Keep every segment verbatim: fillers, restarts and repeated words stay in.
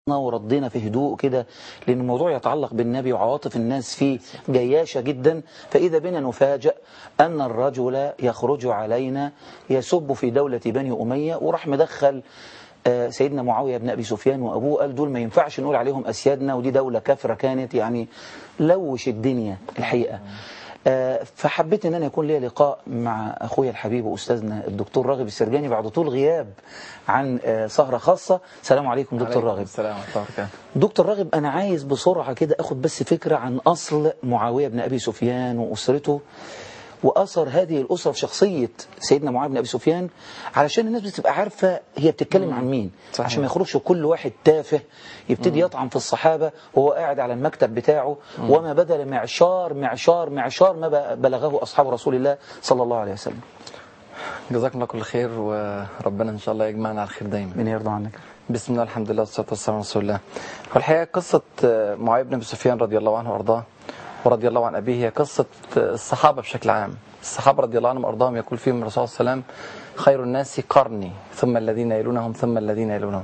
وردينا في هدوء كده، لأن الموضوع يتعلق بالنبي وعواطف الناس فيه جياشة جدا. فإذا بنا نفاجأ أن الرجل يخرج علينا يسب في دولة بني أمية، وراح مدخل سيدنا معاوية بن أبي سفيان وأبوه، قال دول ما ينفعش نقول عليهم أسيادنا، ودي دولة كافرة كانت، يعني لوش الدنيا الحقيقة. فحبيت ان انا يكون لي لقاء مع اخويا الحبيب واستاذنا الدكتور راغب السرجاني بعد طول غياب عن سهرة خاصة. السلام عليكم دكتور راغب. السلام عليكم. دكتور راغب، انا عايز بسرعة كده اخد بس فكرة عن اصل معاوية بن ابي سفيان واسرته، واثر هذه الاسره في شخصيه سيدنا معاويه بن ابي سفيان، علشان الناس بتبقى عارفه هي بتتكلم عن مين. صحيح. عشان ما يخرجش كل واحد تافه يبتدي يطعن في الصحابه وهو قاعد على المكتب بتاعه، مم. وما بدل معشار معشار معشار ما بلغه اصحاب رسول الله صلى الله عليه وسلم. جزاكم الله كل خير، وربنا ان شاء الله يجمعنا على الخير دايما. من يرضى عنك. بسم الله الحمد لله والصلاه والسلام على رسول الله. والحقيقه قصه معاويه بن ابي سفيان رضي الله عنه وارضاه ورضي الله عن أبيه هي قصة الصحابة بشكل عام. الصحابة رضي الله عنهم وأرضاهم يقول فيهم الرسول صلى الله عليه وسلم: خير الناس قرني ثم الذين يلونهم ثم الذين يلونهم.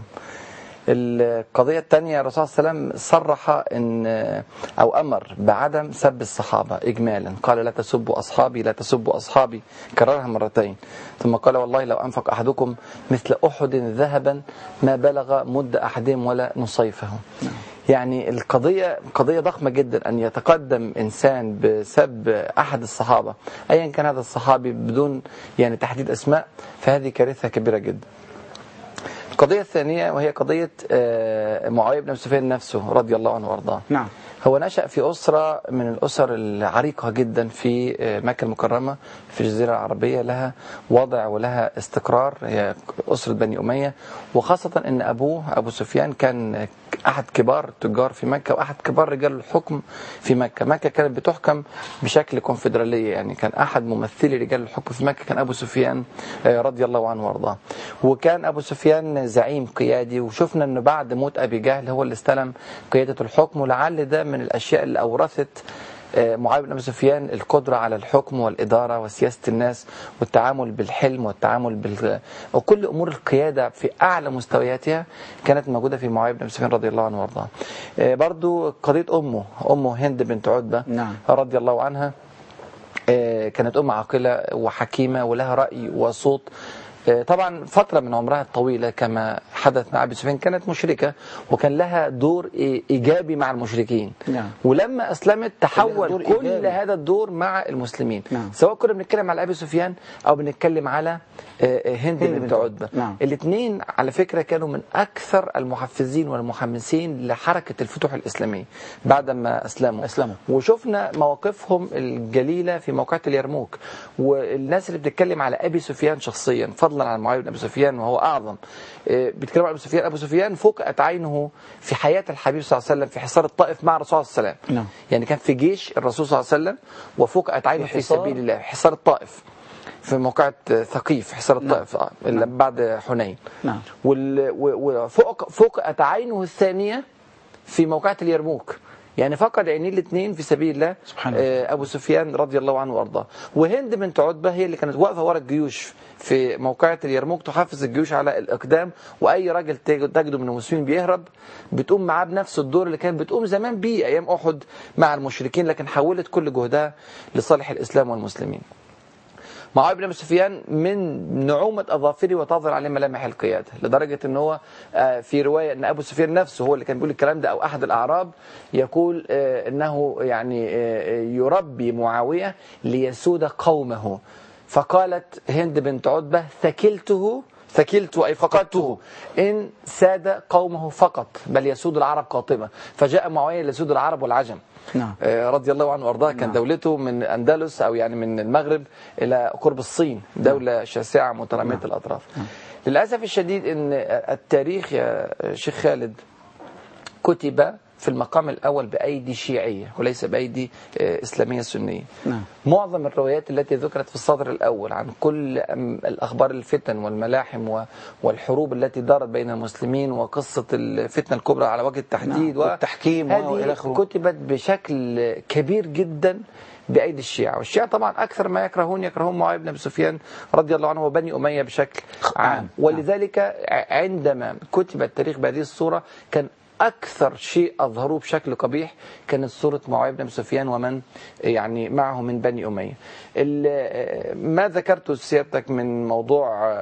القضية الثانية، الرسول صلى الله عليه وسلم صرح إن أو أمر بعدم سب الصحابة إجمالا، قال: لا تسبوا أصحابي لا تسبوا أصحابي، كررها مرتين. ثم قال: والله لو أنفق أحدكم مثل أحد ذهبا ما بلغ مد أحدهم ولا نصيفه. يعني القضية قضية ضخمة جدا أن يتقدم إنسان بسب أحد الصحابة أيا كان هذا الصحابي بدون يعني تحديد أسماء، فهذه كارثة كبيرة جدا. القضية الثانية وهي قضية معاوية بن أبي سفيان نفسه رضي الله عنه وارضاه. نعم. هو نشأ في أسرة من الأسر العريقة جدا في مكة المكرمة في الجزيرة العربية، لها وضع ولها استقرار، هي أسرة بني أمية، وخاصة أن أبوه أبو سفيان كان أحد كبار التجار في مكة وأحد كبار رجال الحكم في مكة. مكة كانت بتحكم بشكل كونفدرالية، يعني كان أحد ممثلي رجال الحكم في مكة كان أبو سفيان رضي الله عنه وارضاه. وكان أبو سفيان زعيم قيادي، وشفنا أنه بعد موت أبي جهل هو اللي استلم قيادة الحكم، ولعل ده من الأشياء اللي أورثت معاوية بن أبي سفيان القدرة على الحكم والإدارة وسياسة الناس والتعامل بالحلم والتعامل بال... وكل أمور القيادة في أعلى مستوياتها كانت موجودة في معاوية بن أبي سفيان رضي الله عنه وارضاه. برضو قضية أمه أمه هند بنت عتبة نعم. رضي الله عنها، كانت أم عاقلة وحكيمة ولها رأي وصوت. طبعا فترة من عمرها الطويلة كما حدث مع أبي سفيان كانت مشركة، وكان لها دور إيجابي مع المشركين. نعم. ولما أسلمت تحول كل إيجابي. هذا الدور مع المسلمين. نعم. سواء كنا بنتكلم على أبي سفيان أو بنتكلم على هند بنت عتبة. نعم. الاثنين على فكرة كانوا من أكثر المحفزين والمحمسين لحركة الفتوح الإسلامية بعدما أسلموا. أسلموا. وشفنا مواقفهم الجليلة في موقعة اليرموك، والناس اللي بتتكلم على أبي سفيان شخصيا فضلا عن معاوية بن أبي سفيان وهو أعظم، بيتكلموا على أبو سفيان. أبو سفيان فقأت عينه في حياة الحبيب صلى الله عليه وسلم في حصار الطائف مع الرسول صلى الله عليه وسلم. نعم. يعني كان في جيش الرسول صلى الله عليه وسلم وفقأت عينه في سبيل الله، حصار الطائف في موقعة ثقيف، حصار الطائف. نعم. نعم. بعد حنين. نعم. وفقأت عينه الثانية في موقعة اليرموك، يعني فقد عينيه الاثنين في سبيل الله أبو سفيان رضي الله عنه وارضاه. وهند بنت عتبة هي اللي كانت واقفة وراء الجيوش في موقعة اليرموك تحفز الجيوش على الإقدام، وأي راجل تجده من المسلمين بيهرب بتقوم معاه بنفس الدور اللي كانت بتقوم زمان بيه أيام أحد مع المشركين، لكن حولت كل جهدها لصالح الإسلام والمسلمين. معاوية بن أبي سفيان من نعومة أظافره وتظهر عليه ملامح القيادة، لدرجة أن هو في رواية أن أبو سفيان نفسه هو اللي كان بيقول الكلام ده، أو أحد الأعراب يقول أنه يعني يربي معاوية ليسود قومه. فقالت هند بنت عتبة: ثكلته ثكلته أي فقدته إن ساد قومه فقط، بل يسود العرب قاطبة. فجاء معاوية ليسود العرب والعجم. نعم. رضي الله عنه وارضاه. كان نعم. دولته من أندلس أو يعني من المغرب إلى قرب الصين، دولة شاسعة مترامية نعم. الأطراف. نعم. للأسف الشديد أن التاريخ يا شيخ خالد كتب في المقام الأول بأيدي شيعية وليس بأيدي إسلامية سنية. نعم. معظم الروايات التي ذكرت في الصدر الأول عن كل الأخبار الفتن والملاحم والحروب التي دارت بين المسلمين وقصة الفتنة الكبرى على وجه التحديد. نعم. والتحكيم وإلى آخره كتبت بشكل كبير جدا بأيدي الشيعة. والشيعة طبعا أكثر ما يكرهون يكرهون معاوية بن أبي سفيان رضي الله عنه وبني أمية بشكل عام. ولذلك عندما كتب التاريخ بهذه الصورة كان أكثر شيء أظهروه بشكل قبيح كانت صورة معاوية بن أبي سفيان ومن يعني معه من بني أمية. ما ذكرته سيادتك من موضوع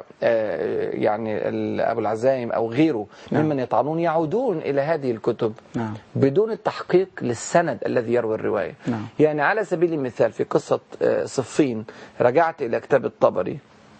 يعني أبو العزائم أو غيره ممن يطعنون يعودون إلى هذه الكتب نعم. بدون التحقيق للسند الذي يروي الرواية. نعم. يعني على سبيل المثال في قصة صفين رجعت إلى كتاب الطبري،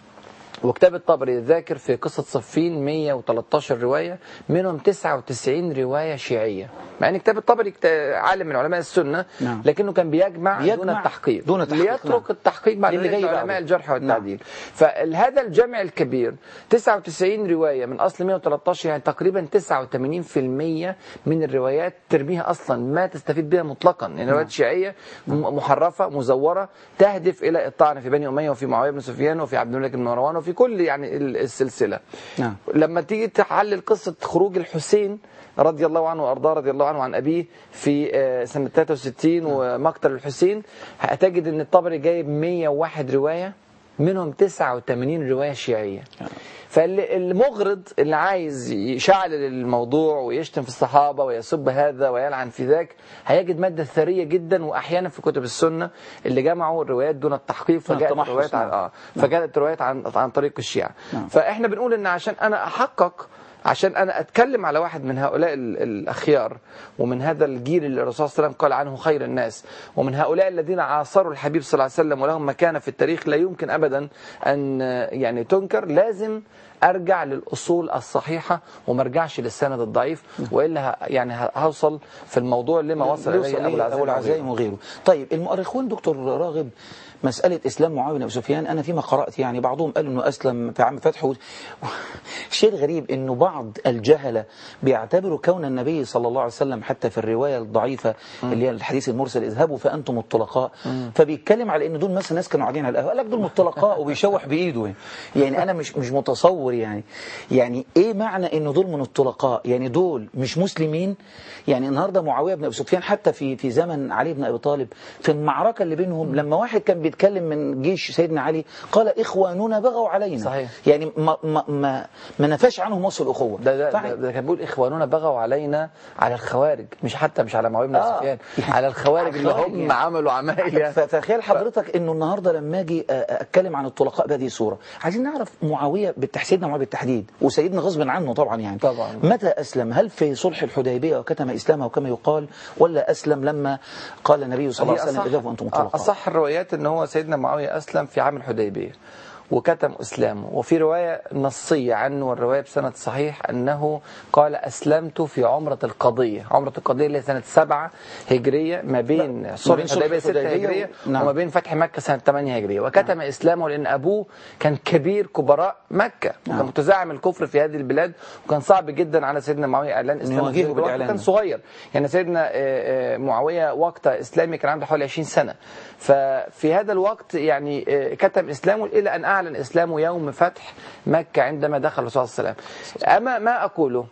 وكتاب الطبري ذاكر في قصة صفين مئة وثلاثة عشر رواية، منهم تسعة وتسعين رواية شيعية، مع أن كتاب الطبري عالم من علماء السنة نعم. لكنه كان بيجمع, بيجمع دون التحقيق، دون تحقيق ليترك نعم. التحقيق بعد اللي جاي علماء بعده. الجرح والتعديل. نعم. فهذا الجمع الكبير تسعة وتسعين رواية من أصل مئة وثلاثة عشر، يعني تقريبا تسعة وثمانين بالمئة من الروايات ترميها أصلا ما تستفيد بها مطلقا، يعني روايات شيعية محرفة مزورة تهدف إلى الطعن في بني أمية وفي معاوية بن سفيان وفي عبد الملك بن مروان وفي كل يعني السلسلة. نعم. لما تيجي تحلل قصة خروج الحسين رضي الله عنه وأرضاه رضي الله عنه عن أبيه في سنة ثلاثة وستين ومقتل الحسين، هتجد أن الطبري جايب مئة وواحد رواية منهم تسعة وثمانين رواية شيعية. فالمغرض اللي عايز يشعل الموضوع ويشتم في الصحابة ويسب هذا ويلعن في ذاك هيجد مادة ثرية جدا، وأحيانا في كتب السنة اللي جمعوا الروايات دون التحقيق فجاءت الروايات عن آه فجاءت الروايات عن عن طريق الشيعة. فإحنا بنقول إن عشان أنا أحقق، عشان أنا أتكلم على واحد من هؤلاء الأخيار ومن هذا الجيل اللي الرسول صلى الله عليه وسلم قال عنه خير الناس، ومن هؤلاء الذين عاصروا الحبيب صلى الله عليه وسلم ولهم مكانة في التاريخ لا يمكن أبدا أن يعني تنكر، لازم أرجع للأصول الصحيحة وما ارجعش للسند الضعيف، وإلا يعني هوصل في الموضوع لما وصل إليه أبو العزائم وغيره. طيب المؤرخون دكتور راغب مسألة إسلام معاوية بن أبي سفيان، أنا فيما قرأت يعني بعضهم قال إنه أسلم في عام فتح. الشيء الغريب إنه بعض الجهلة بيعتبروا كون النبي صلى الله عليه وسلم حتى في الرواية الضعيفة اللي هي الحديث المرسل اذهبوا فأنتم الطلقاء، فبيتكلم على إن دول مثلا ناس كانوا قاعدين على القهوة قال لك دول الطلقاء وبيشوح بإيده. يعني أنا مش مش متصور يعني يعني إيه معنى إنه دول من الطلقاء؟ يعني دول مش مسلمين؟ يعني النهارده معاوية بن أبي سفيان حتى في في زمن علي بن أبي طالب في المعركة اللي بينهم لما واحد كان بيتكلم من جيش سيدنا علي قال إخواننا بغوا علينا. صحيح. يعني ما ما ما, ما نفاش عنهم وصف الأخوة. ده ده, ده, ده كان بيقول إخواننا بغوا علينا على الخوارج، مش حتى مش على معاوية بن أبي سفيان، آه. على الخوارج اللي هم يعني. عملوا عماية. فتخيل حضرتك إنه النهارده لما أجي أتكلم عن الطلقاء بهذه الصورة، عايزين نعرف معاوية بالتحديد، معاوية بالتحديد وسيدنا غصب عنه طبعا يعني طبعا. متى أسلم؟ هل في صلح الحديبية وكتم إسلامه كما يقال، ولا أسلم لما قال النبي صلى الله عليه وسلم إذا وأنتم الطلقاء؟ أصح الروايات إن هو سيدنا معاوية أسلم في عام الحديبية وكتم إسلامه، وفي رواية نصية عنه والرواية بسند صحيح أنه قال أسلمت في عمرة القضية. عمرة القضية اللي سنة سبعة هجرية ما بين صلح الحديبية ستة هجرية و... نعم. وما بين فتح مكة سنة ثمانية هجرية، وكتم نعم. إسلامه لأن أبوه كان كبير كبراء مكة نعم. وكان متزعم الكفر في هذه البلاد، وكان صعب جدا على سيدنا معاوية إعلان إسلامه، كان صغير يعني سيدنا معاوية وقت إسلامي كان عنده حوالي عشرين سنة، ففي هذا الوقت يعني كتم إسلامه إلى أن أعلن إسلامه يوم فتح مكة عندما دخل الرسول صلى الله عليه وسلم. أما ما أقوله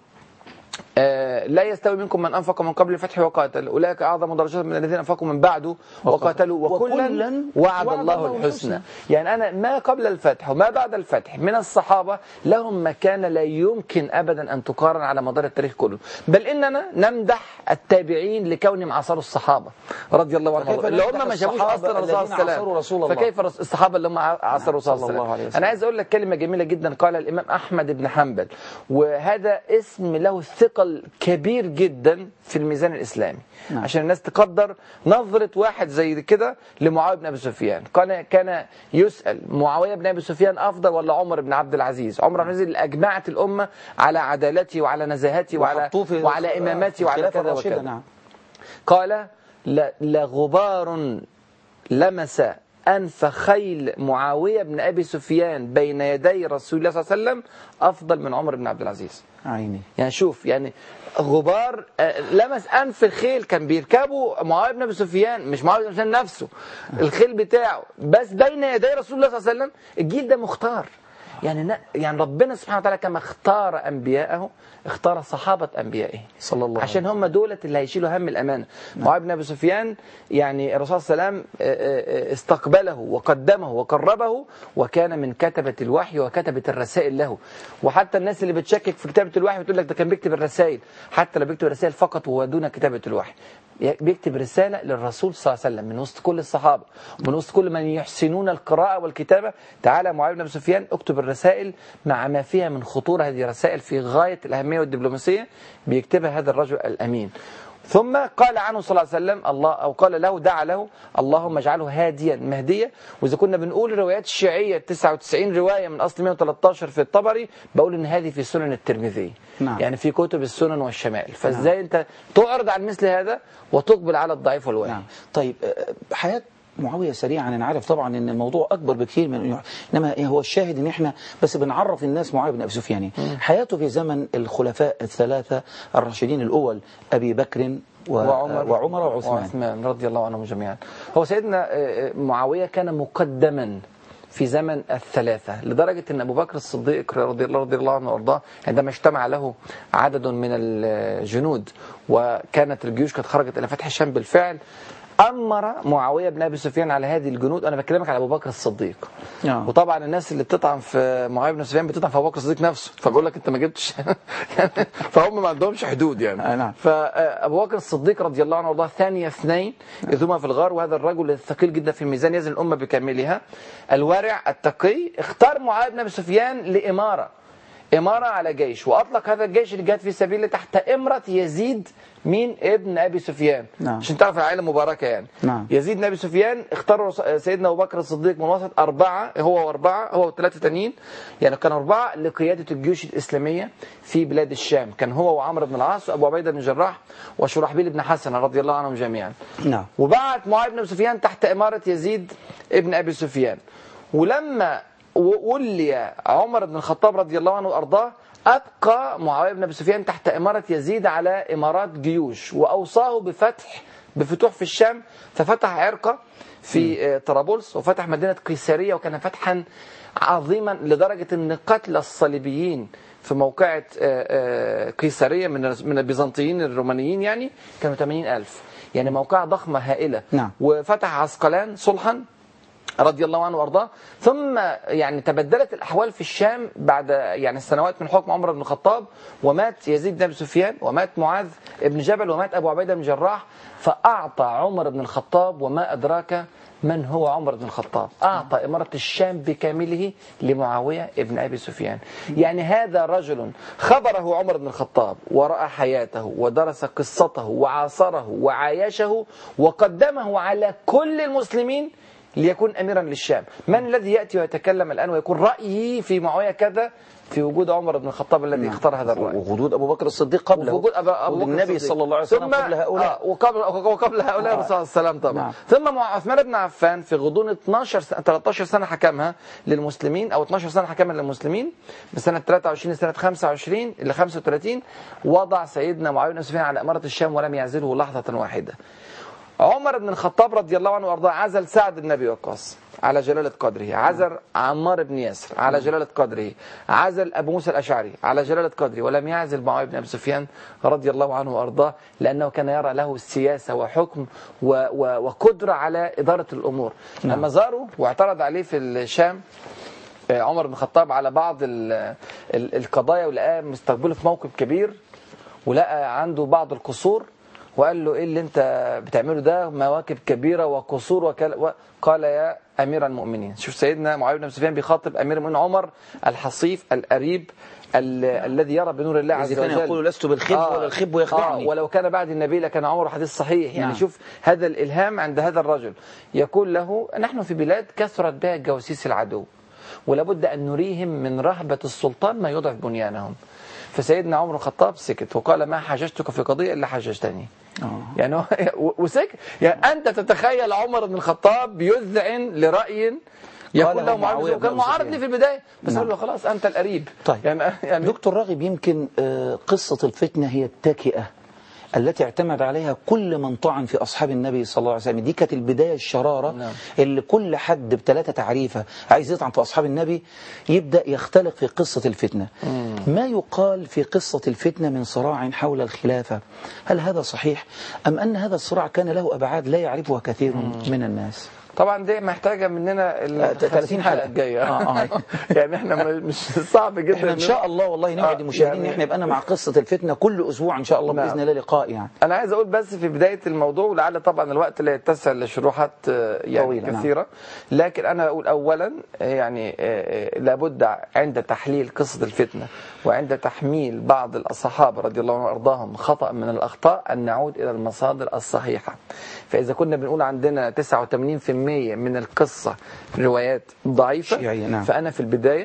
آه لا يستوي منكم من أنفق من قبل الفتح وقاتل، أولئك أعظم درجات من الذين أنفقوا من بعده وقاتلوا وكلا وعد الله الحسنى. يعني أنا ما قبل الفتح وما بعد الفتح من الصحابة لهم مكانة لا يمكن أبدا أن تقارن على مدار التاريخ كله، بل إننا نمدح التابعين لكونهم عاصروا الصحابة رضي الله عنهم اللي هم ما شافوش أصلا الرسول صلى الله عليه وسلم، فكيف الصحابة اللي هم عاصروا الرسول صلى الله عليه وسلم. أنا عايز أقول لك كلمة جميلة جدا قال الإمام أحمد بن حنبل، وهذا اسم له ثقل كبير جدا في الميزان الإسلامي نعم. عشان الناس تقدر نظرة واحد زي كده لمعاوية بن أبي سفيان. كان كان يسأل معاوية بن أبي سفيان أفضل ولا عمر بن عبد العزيز؟ عمر بن عبد العزيز أجمعت الأمة على عدالته وعلى نزاهته وعلى وعلى إمامته وعلى كذا وكذا نعم. قال لغبار لمس أنف خيل معاوية بن أبي سفيان بين يدي رسول الله صلى الله عليه وسلم أفضل من عمر بن عبد العزيز. عيني. يعني شوف يعني غبار لمس أنف الخيل كان بيركبوا معاوية بن أبي سفيان، مش معاوية بن سفيان نفسه الخيل بتاعه، بس بين يدي رسول الله صلى الله عليه وسلم. الجيل ده مختار، يعني يعني ربنا سبحانه وتعالى كما اختار أنبياءه اختار صحابة أنبيائه صلى الله عشان هم دولة اللي هيشيلوا هم الأمانة. معاوية بن أبي سفيان يعني الرسول صلى الله عليه وسلم استقبله وقدمه وقربه، وكان من كتبة الوحي وكتبة الرسائل له. وحتى الناس اللي بتشكك في كتابة الوحي بتقول لك ده كان بيكتب الرسائل، حتى لو بيكتب الرسائل فقط وهو دون كتابة الوحي، بيكتب رسالة للرسول صلى الله عليه وسلم من وسط كل الصحابة ومن وسط كل من يحسنون القراءة والكتابة. تعالى معاوية بن أبي سفيان اكتب الرسائل مع ما فيها من خطورة، هذه الرسائل في غاية الأهمية والدبلوماسية بيكتبها هذا الرجل الأمين. ثم قال عنه صلى الله عليه وسلم الله أو قال له دعا له اللهم اجعله هاديا مهديا. وإذا كنا بنقول الروايات الشيعية تسعة وتسعين رواية من أصل مئة وثلاثة عشر في الطبري، بقول إن هذه في سنن الترمذي. نعم. يعني في كتب السنن والشمائل. فإزاي نعم. أنت تعرض عن مثل هذا وتقبل على الضعيف والواهي؟ نعم. طيب حياة معاوية سريعا، أنا عارف طبعا ان الموضوع اكبر بكثير من، انما هو الشاهد ان احنا بس بنعرف الناس معاوية بن ابي سفيان حياته في زمن الخلفاء الثلاثة الراشدين الاول ابي بكر و... وعمر, وعمر وعثمان. وعثمان رضي الله عنهم جميعا. هو سيدنا معاوية كان مقدما في زمن الثلاثة، لدرجة أن أبو بكر الصديق رضي الله رضي الله عنه وارضاه عندما اجتمع له عدد من الجنود وكانت الجيوش قد خرجت إلى فتح الشام بالفعل، أمر معاوية بن أبي سفيان على هذه الجنود. أنا بكلمك على أبو بكر الصديق. آه. وطبعا الناس اللي بتطعن في معاوية بن سفيان بتطعن في أبو بكر الصديق نفسه، فبقول لك أنت ما جبتش يعني فهم ما عندهمش حدود يعني. آه نعم. فأبو بكر الصديق رضي الله عنه وارضاه ثاني اثنين إذ هما في الغار، وهذا الرجل الثقيل جدا في الميزان يزن الأمة بكاملها، الورع التقي، اختار معاوية بن أبي سفيان لإمارة إمارة على جيش، وأطلق هذا الجيش اللي جات في سبيله تحت إمرة يزيد مين ابن أبي سفيان. نعم. عشان تعرف العائلة مباركة يعني. نعم. يزيد بن أبي سفيان اختار سيدنا أبو بكر الصديق من وسط أربعة، هو وأربعة هو وثلاثة تانيين، يعني كان أربعة لقيادة الجيوش الإسلامية في بلاد الشام. كان هو وعمرو بن العاص وأبو عبيدة بن الجراح وشرحبيل بن حسن رضي الله عنهم جميعا. نعم. وبعت معاوية بن أبي سفيان تحت إمارة يزيد ابن أبي سفيان. ولما ولي عمر بن الخطاب رضي الله عنه وأرضاه أبقى معاوية بن أبي سفيان تحت إمارة يزيد على إمارات جيوش، وأوصاه بفتح بفتوح في الشام، ففتح عرقة في طرابلس وفتح مدينة قيسارية، وكان فتحا عظيما لدرجة أن قتل الصليبيين في موقعة قيسارية من من البيزنطيين الرومانيين يعني كانوا ثمانين ألف، يعني موقعة ضخمة هائلة. نعم. وفتح عسقلان صلحا رضي الله عنه وارضاه. ثم يعني تبدلت الأحوال في الشام بعد يعني سنوات من حكم عمر بن الخطاب، ومات يزيد بن أبي سفيان ومات معاذ بن جبل ومات أبو عبيدة بن جراح، فأعطى عمر بن الخطاب، وما أدراك من هو عمر بن الخطاب، أعطى إمارة الشام بكامله لمعاوية بن أبي سفيان. يعني هذا رجل خبره عمر بن الخطاب ورأى حياته ودرس قصته وعاصره وعايشه وقدمه على كل المسلمين ليكون أميرا للشام. من الذي يأتي ويتكلم الآن ويكون رأيي في معاوية كذا في وجود عمر بن الخطاب الذي نعم. اختار هذا الرأي، ووجود أبو بكر الصديق قبله، ووجود أبو النبي صلى الله عليه وسلم قبل هؤلاء، آه وقبل وقبل هؤلاء الرسول صلى الله عليه وسلم طبعا. نعم. ثم مع عثمان بن عفان في غضون اثناشر ثلاثة عشر سنة حكمها للمسلمين، أو اثناشر سنة حكمها للمسلمين، بسنة ثلاثة وعشرين لسنة خمسة وعشرين إلى خمسة وثلاثين وضع سيدنا معاوية بن سفيان على إمارة الشام ولم يعزله لحظة واحدة. عمر بن الخطاب رضي الله عنه وارضاه عزل سعد بن ابي وقاص على جلالة قدره، عزل عمار بن ياسر على جلالة قدره، عزل ابو موسى الاشعري على جلالة قدره، ولم يعزل معاوية بن ابي سفيان رضي الله عنه وارضاه، لانه كان يرى له السياسة وحكم و و وقدرة على ادارة الامور. نعم. لما زاره واعترض عليه في الشام عمر بن الخطاب على بعض ال ال القضايا، ولقاه مستقبله في موقف كبير، ولقى عنده بعض القصور، وقال له ايه اللي انت بتعمله ده، مواكب كبيرة وقصور وكل... قال يا امير المؤمنين. شوف سيدنا معاوية بن سفيان بيخاطب امير المؤمنين عمر الحصيف القريب ال... الذي يرى بنور الله عز وجل. كان يقول لست بالخب آه ولا الخب يخدعني. آه ولو كان بعد النبي لكان عمر حديث صحيح. يعني نعم. شوف هذا الالهام عند هذا الرجل، يقول له نحن في بلاد كثرت بها جواسيس العدو، ولابد ان نريهم من رهبة السلطان ما يضعف بنيانهم. فسيدنا عمر الخطاب سكت وقال ما حاججتك في قضية إلا حججتني. أوه. يعني وسكت. يعني أنت تتخيل عمر بن الخطاب يذعن لرأي يقول له معاوية، كان معارض لي في البداية، بس قال له خلاص أنت القريب. طيب يعني, يعني دكتور راغب، يمكن قصة الفتنة هي التكئة التي اعتمد عليها كل من طعن في أصحاب النبي صلى الله عليه وسلم. دي كانت البداية الشرارة. نعم. اللي كل حد بثلاثة تعريفة عايز يطعن في أصحاب النبي يبدأ يختلق في قصة الفتنة. مم. ما يقال في قصة الفتنة من صراع حول الخلافة، هل هذا صحيح أم أن هذا الصراع كان له أبعاد لا يعرفها كثير مم. من الناس؟ طبعا دي محتاجه مننا ال ثلاثين حلقه الجايه. آه آه. يعني احنا مش صعب جدا احنا ان شاء الله والله نوعد آه المشاهدين يعني ان احنا يبقى مع قصه الفتنه كل اسبوع ان شاء الله. نعم. باذن الله لقاء. يعني انا عايز اقول بس في بدايه الموضوع، ولعل طبعا الوقت لا يتسع لشروحات يعني طويلة كثيره. نعم. لكن انا اقول اولا يعني لابد عند تحليل قصه الفتنه وعند تحميل بعض الصحابه رضي الله عنهم وارضاهم خطا من الاخطاء ان نعود الى المصادر الصحيحه. فاذا كنا بنقول عندنا تسعة وثمانين بالمئة من القصه روايات ضعيفه، نعم. فانا في البدايه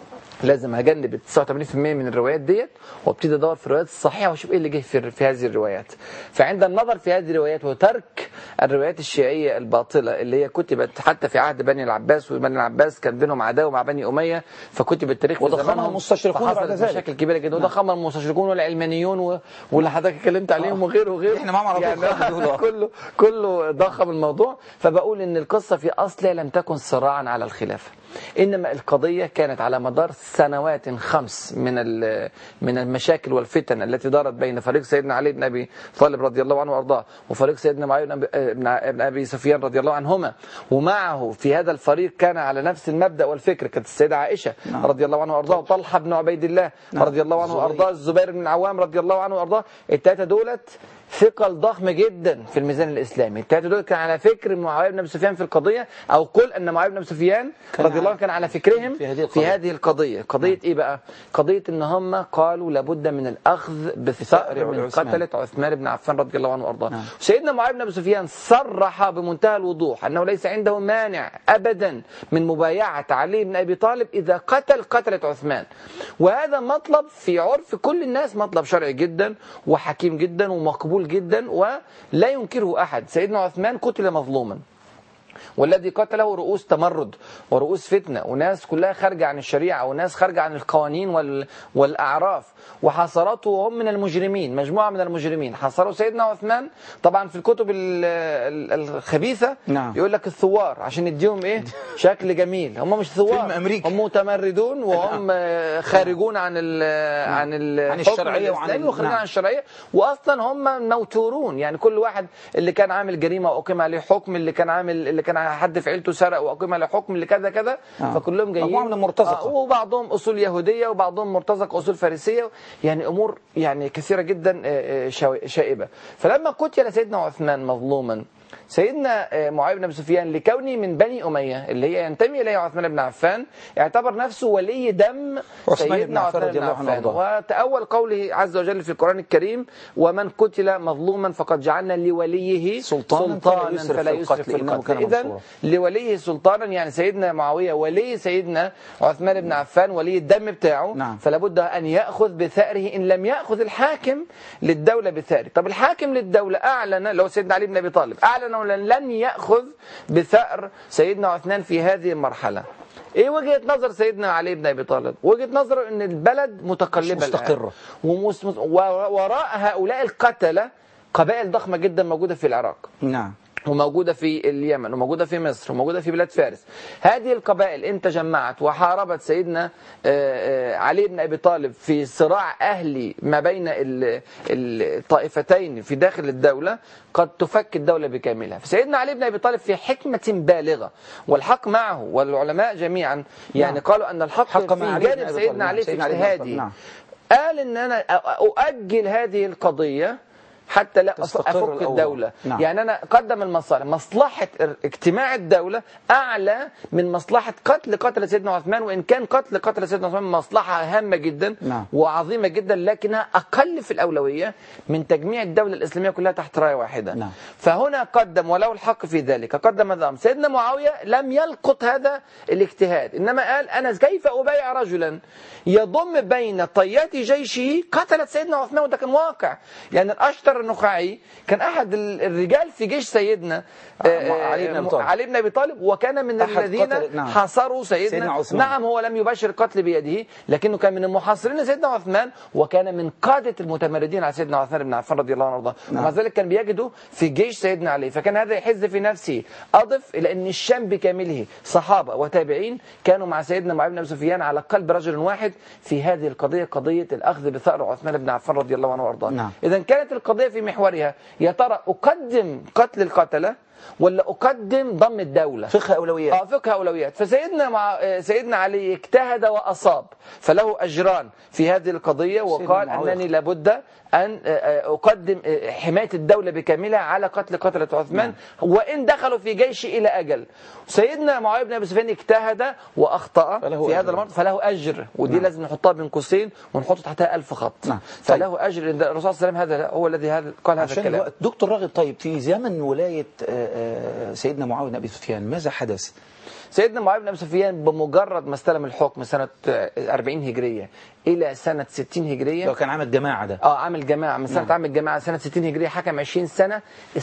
لازم هجنب تسعة وثمانين بالمئة من الروايات ديت وابتدي ادور في الروايات الصحيحه واشوف ايه اللي جه في, في هذه الروايات. فعند النظر في هذه الروايات وترك الروايات الشيعيه الباطله اللي هي كتبت حتى في عهد بني العباس، وبني العباس كان بينهم عداوه مع بني اميه، فكتب التاريخ في وضخمها المستشرقون بعد ذلك مشاكل كبيره جدا. وضخمها المستشرقون والعلمانيون و... واللي حضرتك اتكلمت عليهم وغيره وغيره. احنا معاهم على طول يعني كله كله ضخم الموضوع. فبقول ان القصه في اصلها لم تكن صراعا على الخلافه، انما القضيه كانت على مدار سنوات خمس من من المشاكل والفتن التي دارت بين فريق سيدنا علي بن ابي طالب رضي الله عنه وارضاه وفريق سيدنا معاويه بن ابي سفيان رضي الله عنهما. ومعه في هذا الفريق كان على نفس المبدا والفكر كانت السيده عائشه نعم. رضي الله عنها وارضاه، وطلحه بن عبيد الله نعم. رضي الله عنه وارضاه، الزبير بن العوام رضي الله عنه وارضاه. الثلاثه دولت ثقل ضخم جدا في الميزان الاسلامي. الثلاثه دول كان على فكر معاويه بن ابي سفيان في القضيه، او قل ان معاويه بن ابي سفيان رضي الله عنه كان على فكرهم في هذه القضيه, في هذه القضية. قضيه ايه بقى؟ قضيه ان هم قالوا لابد من الاخذ بالثأر من قتله عثمان بن عفان رضي الله عنه وارضاه. نعم. سيدنا معاويه بن ابي سفيان صرح بمنتهى الوضوح انه ليس عنده مانع ابدا من مبايعه علي بن ابي طالب اذا قتل قتله عثمان. وهذا مطلب في عرف كل الناس، مطلب شرعي جدا وحكيم جدا ومقبول جدا ولا ينكره أحد. سيدنا عثمان قتل مظلوما، والذي قتله رؤوس تمرد ورؤوس فتنة وناس كلها خارجة عن الشريعة وناس خارجة عن القوانين والأعراف، وحاصرته وهم من المجرمين، مجموعة من المجرمين حاصروا سيدنا عثمان. طبعا في الكتب الخبيثة نعم. يقول لك الثوار عشان يديهم ايه شكل جميل. هم مش ثوار، هم متمردون وهم خارجون عن ال عن ال عن الشرعية وعن وخارجين عن الشرعية، واصلا هم موتورون. يعني كل واحد اللي كان عامل جريمة واقيم عليه حكم، اللي كان عامل اللي كان حد في عيلته سرق واقيم عليه حكم، اللي كذا كذا آه. فكلهم جايين من مرتزقة آه وبعضهم اصول يهوديه وبعضهم مرتزق اصول فارسيه، يعني امور يعني كثيره جدا شائبه. فلما قتل سيدنا عثمان مظلوما، سيدنا معاويه بن ابي سفيان لكونه من بني اميه اللي هي ينتمي اليها عثمان بن عفان اعتبر نفسه ولي دم سيدنا عثمان بن عفان. وتأول قوله عز وجل في القرآن الكريم: ومن قتل مظلوما فقد جعلنا لوليه سلطانا, سلطانا فلا يسرف في القتل. إذن لوليه سلطانا يعني سيدنا معاويه ولي سيدنا عثمان بن عفان، ولي الدم بتاعه. نعم. فلا بد أن يأخذ بثأره إن لم يأخذ الحاكم للدولة بثأره. طب الحاكم للدولة أعلن، لو سيدنا علي بن أبي طالب أعلن لن يأخذ بثأر سيدنا عثمان في هذه المرحلة. ايه وجهة نظر سيدنا علي بن ابي طالب؟ وجهة نظره ان البلد متقلبة مستقرة، ووراء هؤلاء القتلة قبائل ضخمة جدا موجودة في العراق. نعم. وموجودة في اليمن وموجودة في مصر وموجودة في بلاد فارس. هذه القبائل ان تجمعت وحاربت سيدنا علي بن أبي طالب في صراع أهلي ما بين الطائفتين في داخل الدولة، قد تفك الدولة بكاملها. فسيدنا علي بن أبي طالب في حكمة بالغة، والحق معه، والعلماء جميعا يعني نعم. قالوا أن الحق حق في جانب سيدنا علي في اجتهادي. نعم. قال ان انا أؤجل هذه القضية حتى لا أفك الدولة. نعم. يعني أنا قدم المصالح، مصلحة اجتماع الدولة أعلى من مصلحة قتل قتل سيدنا عثمان، وإن كان قتل قتل سيدنا عثمان مصلحة هامة جدا. نعم. وعظيمة جدا، لكنها أقل في الأولوية من تجميع الدولة الإسلامية كلها تحت راية واحدة. نعم. فهنا قدم ولو الحق في ذلك قدم هذا الأمر. سيدنا معاوية لم يلقط هذا الاجتهاد، إنما قال أنا كيف أبايع رجلا يضم بين طيات جيشه قتلت سيدنا عثمان. وده كان واقع، يعني الأشطر النخعي كان أحد الرجال في جيش سيدنا علي بن أبي طالب. علي بن أبي طالب، وكان من الذين قتل... نعم. حاصروا سيدنا, سيدنا عثمان. نعم هو لم يباشر القتل بيده، لكنه كان من المحاصرين سيدنا عثمان، وكان من قادة المتمردين على سيدنا عثمان بن عفان رضي الله عنه وارضاه. نعم. ومع ذلك كان بيجده في جيش سيدنا علي، فكان هذا يحز في نفسه. أضف إلى أن الشام بكامله صحابة وتابعين كانوا مع سيدنا معاوية بن أبي سفيان على قلب رجل واحد في هذه القضية، قضية الأخذ بثأر عثمان بن عفان رضي الله عنه وارضاه. نعم. إذا كانت القضية في محورها يا ترى أقدم قتل القتلة ولا أقدم ضم الدولة؟ فقه أولويات. اه فقه أولويات. فسيدنا مع سيدنا علي اجتهد وأصاب، فله أجران في هذه القضية، وقال أنني لابد أن أقدم حماية الدولة بكاملها على قتل قتلة عثمان، نعم. وإن دخلوا في جيش إلى أجل. سيدنا معاوية بن أبي سفيان اجتهد وأخطأ في أجر. هذا المرض فله أجر، ودي نعم. لازم نحطها بين قوسين ونحط تحتها ألف خط. نعم. فله طيب. أجر. الرسول صلى الله عليه وسلم هذا هو الذي هذا قال هذا الكلام. الوقت. دكتور راغب، طيب في زمن ولاية سيدنا معاوية بن أبي سفيان ماذا حدث؟ سيدنا معاوية بن أبي سفيان بمجرد ما استلم الحكم سنة أربعين هجرية إلى سنة ستين هجرية، لو كان عامل جماعة ده اه عامل جماعة من سنة نعم. عامل جماعة سنة ستين هجرية، حكم عشرين سنة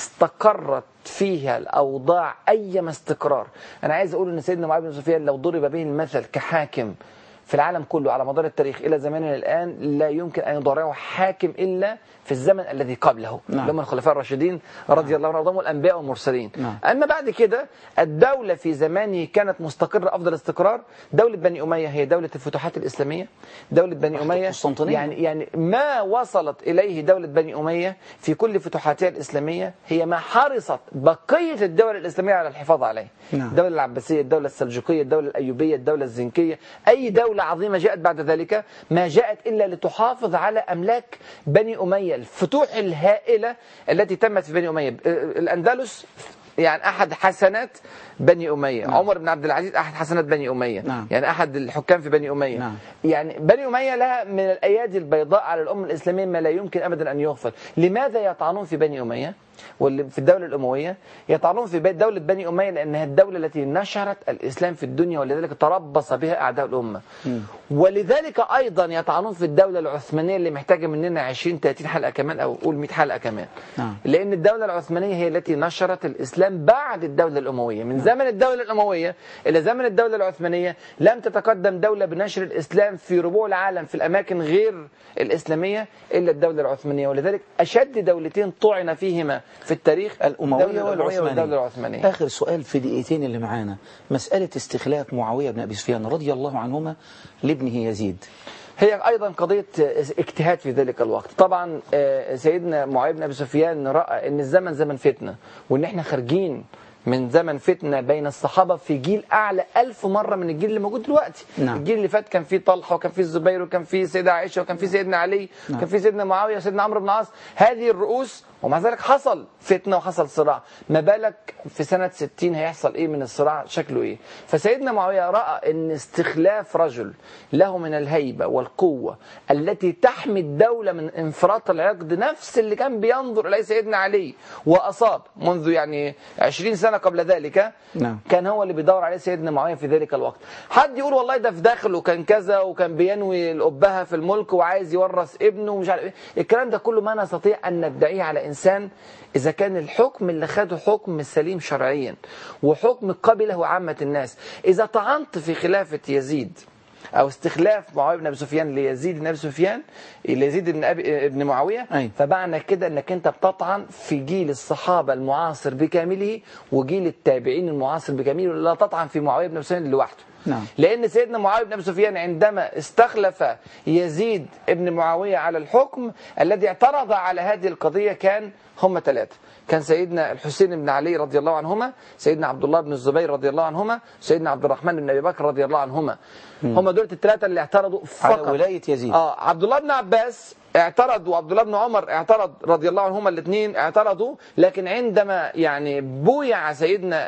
استقرت فيها الأوضاع أيما استقرار. أنا عايز أقول أن سيدنا معاوية بن سفيان لو ضرب به المثل كحاكم في العالم كله على مدار التاريخ إلى زماننا الآن، لا يمكن أن يضارعه حاكم إلا في الزمن الذي قبله، نعم. لما الخلفاء الراشدين رضي الله عنهم والأنبياء والمرسلين. نعم. أما بعد كده الدولة في زمانه كانت مستقرة أفضل استقرار. دولة بني أمية هي دولة الفتوحات الإسلامية. دولة بني أمية يعني يعني ما وصلت إليه دولة بني أمية في كل فتوحاتها الإسلامية هي ما حرصت بقية الدول الإسلامية على الحفاظ عليه. نعم. الدولة العباسية، الدولة السلجوقية، الدولة الأيوبية، الدولة الزنكية، أي دولة عظيمة جاءت بعد ذلك ما جاءت إلا لتحافظ على أملاك بني أمية. الفتوح الهائلة التي تمت في بني أمية، الأندلس يعني أحد حسنات بني أمية. نعم. عمر بن عبد العزيز أحد حسنات بني أمية. نعم. يعني أحد الحكام في بني أمية. نعم. يعني بني أمية لها من الأيادي البيضاء على الأمة الإسلامية ما لا يمكن أبدا أن يغفل. لماذا يطعنون في بني أمية واللي في الدولة الأموية؟ يطعنون في دولة بني أمية لأنها الدولة التي نشرت الإسلام في الدنيا، ولذلك تربص بها أعداء الأمة. م. ولذلك أيضا يطعنون في الدولة العثمانية اللي محتاجة مننا عشرين ثلاثين حلقة كمان، أو قول مئة حلقة كمان. نعم. لأن الدولة العثمانية هي التي نشرت الإسلام بعد الدولة الأموية. من نعم. زمن الدولة الأموية إلى زمن الدولة العثمانية لم تتقدم دولة بنشر الإسلام في ربوع العالم في الأماكن غير الإسلامية إلا الدولة العثمانية. ولذلك أشد دولتين طعن فيهما في التاريخ الأموية والعثمانية. العثمانية. آخر سؤال في دقيقتين اللي معانا، مسألة استخلاف معاوية بن أبي سفيان رضي الله عنهما لابنه يزيد، هي أيضا قضية اجتهاد في ذلك الوقت. طبعا سيدنا معاوية بن أبي سفيان رأى أن الزمن زمن فتنة، وأن احنا خارجين من زمن فتنة بين الصحابة في جيل أعلى ألف مرة من الجيل اللي موجود دلوقتي. نعم. الجيل اللي فات كان فيه طلحة، وكان فيه الزبير، وكان فيه سيدة عائشة، وكان فيه سيدنا علي، نعم. وكان فيه سيدنا معاوية، وسيدنا عمرو بن العاص، هذه الرؤوس، ومع ذلك حصل فتنة وحصل صراع. ما بالك في سنة ستين هيحصل إيه من الصراع، شكله إيه؟ فسيدنا معاوية رأى أن استخلاف رجل له من الهيبة والقوة التي تحمي الدولة من انفراط العقد، نفس اللي كان بينظر إليه سيدنا علي وأصاب منذ يعني عشرين سنة قبل ذلك، نعم. كان هو اللي بيدور عليه سيدنا معاوية في ذلك الوقت. حد يقول والله ده في داخله وكان كذا، وكان بينوي الأبهة في الملك وعايز يورث ابنه ومش عارف إيه، الكلام ده كله ما نستطيع أن ندعيه على إنسان إذا كان الحكم اللي خده حكم سليم شرعيا وحكم قبله عامة الناس. إذا طعنت في خلافة يزيد أو استخلاف معاوية بن أبي سفيان ليزيد بن أبي سفيان ليزيد بن أبي ابن معاوية، أي. فمعنى كده أنك أنت بتطعن في جيل الصحابة المعاصر بكامله وجيل التابعين المعاصر بكامله، لا تطعن في معاوية بن أبي سفيان لوحده. نعم. لأن سيدنا معاوية بن أبي سفيان عندما استخلف يزيد ابن معاوية على الحكم، الذي اعترض على هذه القضية كان هم ثلاثة. كان سيدنا الحسين بن علي رضي الله عنهما، سيدنا عبد الله بن الزبير رضي الله عنهما، سيدنا عبد الرحمن بن أبي بكر رضي الله عنهما. هم دول الثلاثة اللي اعترضوا فقط على ولاية يزيد. آه عبد الله بن عباس اعترض، وعبد الله بن عمر اعترض رضي الله عنهما، الاثنين اعترضوا. لكن عندما يعني بويع سيدنا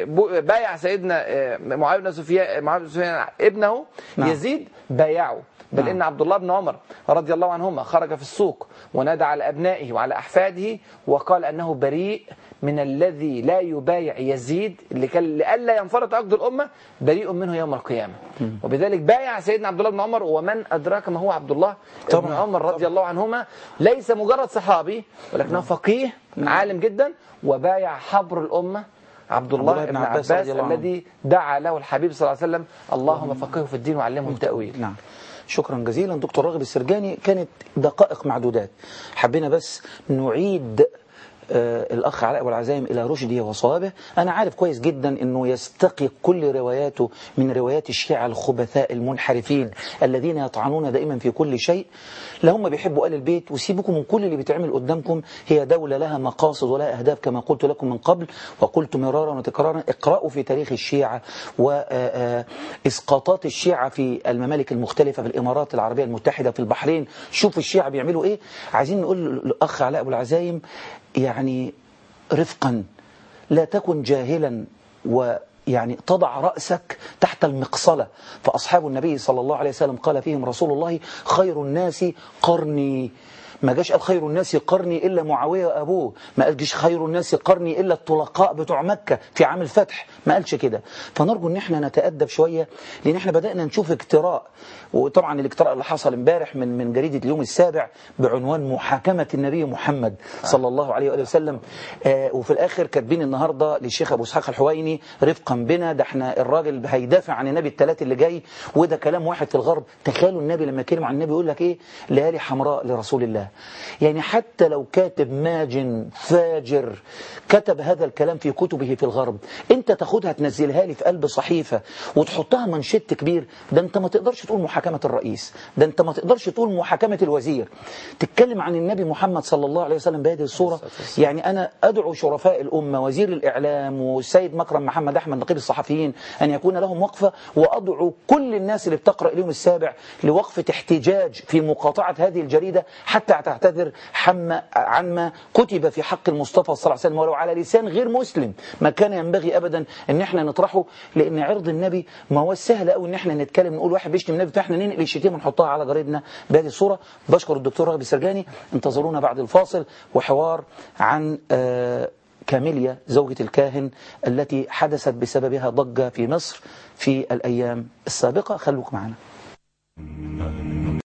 بايع سيدنا معاوية بن سفيان معاوية بن سفيان ابنه، نعم. يزيد بايعه بل إن عبد الله بن عمر رضي الله عنهما خرج في السوق ونادى على أبنائه وعلى أحفاده وقال أنه بريء من الذي لا يبايع يزيد لئلا ينفرط عقد الأمة، بريء منه يوم القيامة. وبذلك بايع سيدنا عبد الله بن عمر. ومن أدراك ما هو عبد الله بن عمر رضي الله عنهما، ليس مجرد صحابي ولكنه فقيه عالم جدا، وبايع حبر الأمة عبد الله بن عباس, عباس الذي دعا له الحبيب صلى الله عليه وسلم اللهم فقهه في الدين وعلمه التأويل. نعم. شكرا جزيلا دكتور راغب السرجاني. كانت دقائق معدودات، حبينا بس نعيد آه الأخ علاء أبو العزايم إلى رشده وصوابه. أنا عارف كويس جدا أنه يستقي كل رواياته من روايات الشيعة الخبثاء المنحرفين الذين يطعنون دائما في كل شيء. لا هم بيحبوا آل البيت، وسيبكم من كل اللي بيتعمل قدامكم. هي دولة لها مقاصد ولها أهداف كما قلت لكم من قبل، وقلت مرارا وتكرارا اقرأوا في تاريخ الشيعة وإسقاطات الشيعة في الممالك المختلفة، في الإمارات العربية المتحدة، في البحرين. شوفوا الشيعة بيعملوا إيه. عايزين نقول للأخ علاء أبو العزايم يعني رفقا، لا تكن جاهلا ويعني تضع رأسك تحت المقصلة. فأصحاب النبي صلى الله عليه وسلم قال فيهم رسول الله خير الناس قرني. ما جاش قال خير الناس قرني إلا معاوية وأبوه، ما قالش خير الناس قرني إلا الطلقاء بتوع مكة في عام الفتح، ما قالش كده. فنرجو ان احنا نتأدب شوية، لأن احنا بدأنا نشوف اجتراء. وطبعا الاجتراء اللي حصل امبارح من من جريدة اليوم السابع بعنوان محاكمة النبي محمد صلى الله عليه وآله وسلم. آه وفي الآخر كاتبين النهاردة للشيخ أبو إسحاق الحويني رفقا بنا، ده احنا الراجل هيدافع عن النبي الثلاث اللي جاي، وده كلام واحد في الغرب. تخيلوا النبي لما كلمة عن النبي يقول لك ايه؟ ليالي حمراء لرسول الله. يعني حتى لو كاتب ماجن فاجر كتب هذا الكلام في كتبه في الغرب، انت تاخدها تنزلها لي في قلب صحيفة وتحطها منشط كبير، ده انت ما تقدرش تقول محاكمة الرئيس، ده انت ما تقدرش تقول محاكمة الوزير. تتكلم عن النبي محمد صلى الله عليه وسلم بهذه الصورة. يعني انا ادعو شرفاء الامة، وزير الاعلام والسيد مكرم محمد احمد نقيب الصحفيين، ان يكون لهم وقفة، وادعو كل الناس اللي بتقرأ اليوم السابع لوقفة احتجاج في مقاطعة هذه الجريدة حتى تعتذر عما كتب في حق المصطفى صلى الله عليه وسلم، ولو على لسان غير مسلم. ما كان ينبغي ابدا ان احنا نطرحه، لان عرض النبي ما هو سهل قوي ان احنا نتكلم نقول واحد بيشتم النبي فاحنا ننقل الشتيمه ونحطها على جريدنا بهذه الصوره. بشكر الدكتور راغب السرجاني. انتظرونا بعد الفاصل وحوار عن كاميليا زوجة الكاهن التي حدثت بسببها ضجة في مصر في الأيام السابقة. خلوك معنا.